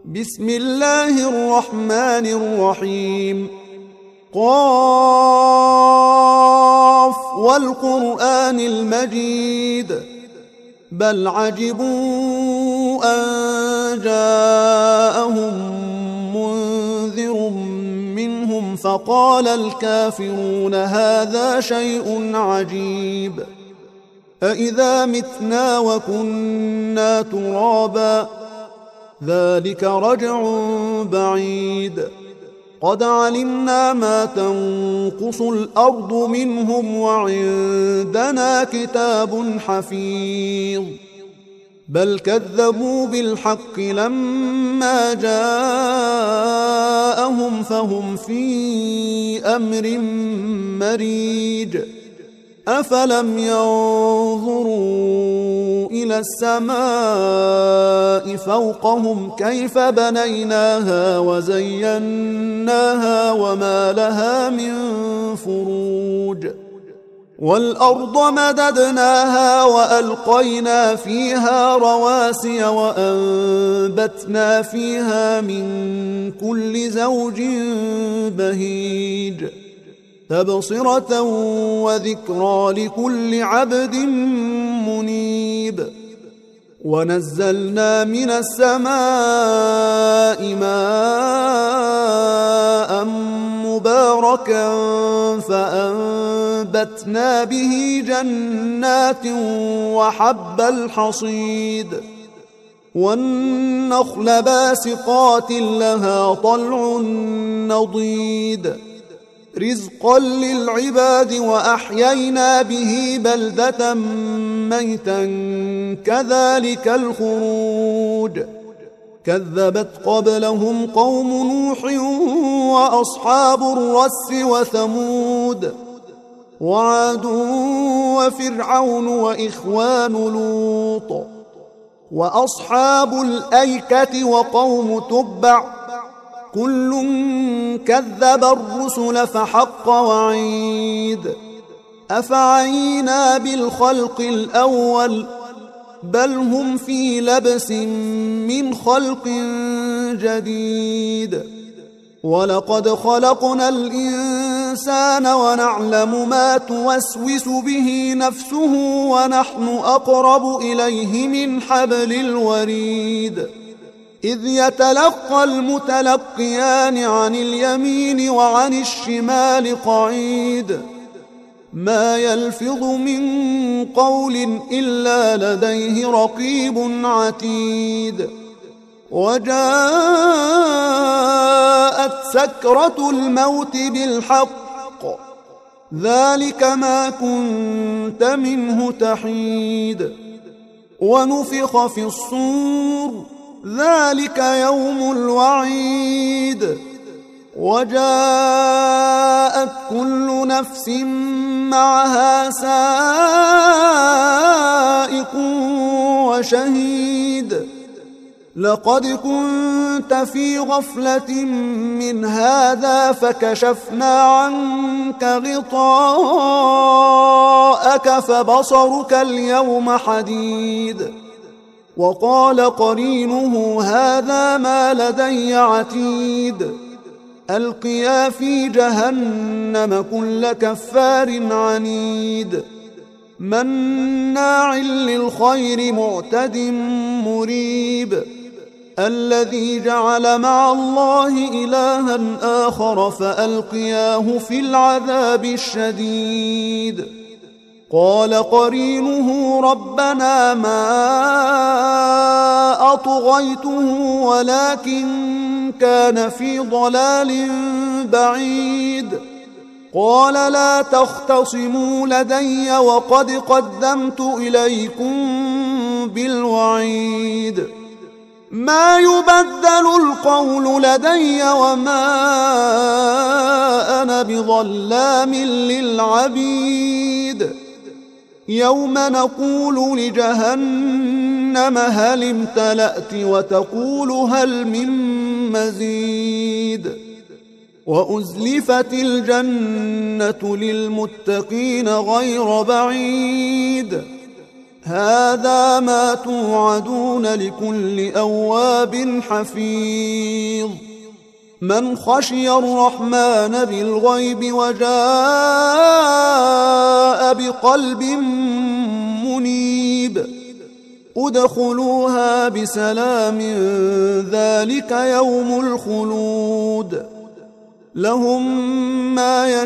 بسم الله الرحمن الرحيم. قاف والقرآن المجيد بل عجبوا أن جاءهم منذر منهم فقال الكافرون هذا شيء عجيب أإذا متنا وكنا ترابا ذلك رجع بعيد قد علمنا ما تنقص الأرض منهم وعندنا كتاب حفيظ بل كذبوا بالحق لما جاءهم فهم في أمر مريج أفلم ينظروا إلى السماء فوقهم كيف بنيناها وزيناها وما لها من فروج والأرض مددناها وألقينا فيها رواسي وأنبتنا فيها من كل زوج بهيج تبصرة وذكرى لكل عبد منيب ونزلنا من السماء ماء مباركا فأنبتنا به جنات وحب الحصيد والنخل باسقات لها طلع نضيد رزقا للعباد وأحيينا به بلدة ميتا كذلك الخروج كذبت قبلهم قوم نوح وأصحاب الرس وثمود وعاد وفرعون وإخوان لوط وأصحاب الأيكة وقوم تبع كل كذب الرسل فحق وعيد أفعينا بالخلق الأول بل هم في لبس من خلق جديد ولقد خلقنا الإنسان ونعلم ما توسوس به نفسه ونحن أقرب إليه من حبل الوريد إذ يتلقى المتلقيان عن اليمين وعن الشمال قعيد ما يلفظ من قول إلا لديه رقيب عتيد وجاءت سكرة الموت بالحق ذلك ما كنت منه تحيد ونفخ في الصور ذلك يوم الوعيد وجاءت كل نفس معها سائق وشهيد لقد كنت في غفلة من هذا فكشفنا عنك غطاءك فبصرك اليوم حديد وقال قرينه هذا ما لدي عتيد ألقيا في جهنم كل كفار عنيد مناع للخير معتد مريب الذي جعل مع الله إلها آخر فألقياه في العذاب الشديد قال قرينه ربنا ما أطغيته ولكن كان في ضلال بعيد قال لا تختصموا لدي وقد قدمت إليكم بالوعيد ما يبدل القول لدي وما أنا بظلام للعبيد يوم نقول لجهنم هل امتلأت وتقول هل من مزيد وأزلفت الجنة للمتقين غير بعيد هذا ما توعدون لكل أواب حفيظ من خشي الرحمن بالغيب وجاء بقلب منيب ادخلوها بسلام ذلك يوم الخلود لهم ما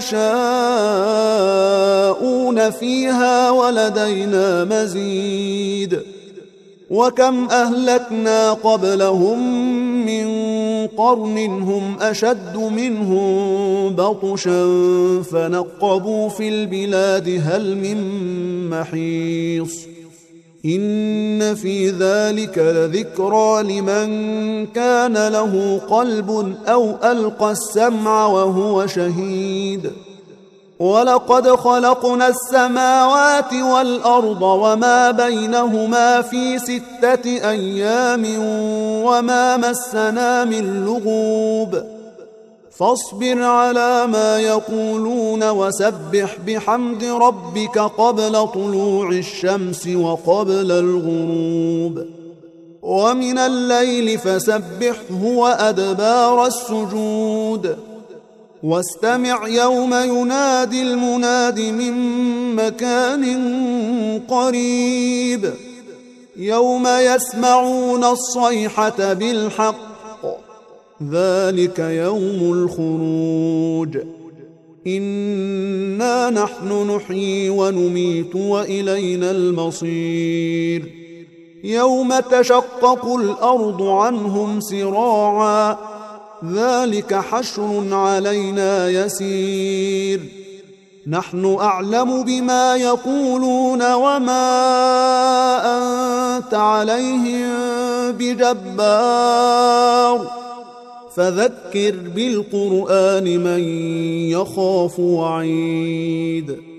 يشاءون فيها ولدينا مزيد وكم أهلكنا قبلهم من قرن هم أشد منهم بطشا فنقبوا في البلاد هل من محيص إن في ذلك لذكرى لمن كان له قلب أو ألقى السمع وهو شهيد ولقد خلقنا السماوات والأرض وما بينهما في 6 أيام وما مسنا من لغوب فاصبر على ما يقولون وسبح بحمد ربك قبل طلوع الشمس وقبل الغروب ومن الليل فسبحه وأدبار السجود واستمع يوم ينادي المناد من مكان قريب يوم يسمعون الصيحة بالحق ذلك يوم الخروج إنا نحن نحيي ونميت وإلينا المصير يوم تشقق الأرض عنهم سراعا ذلك حشر علينا يسير نحن أعلم بما يقولون وما أنت عليهم بجبار فذكر بالقرآن من يخاف وعيد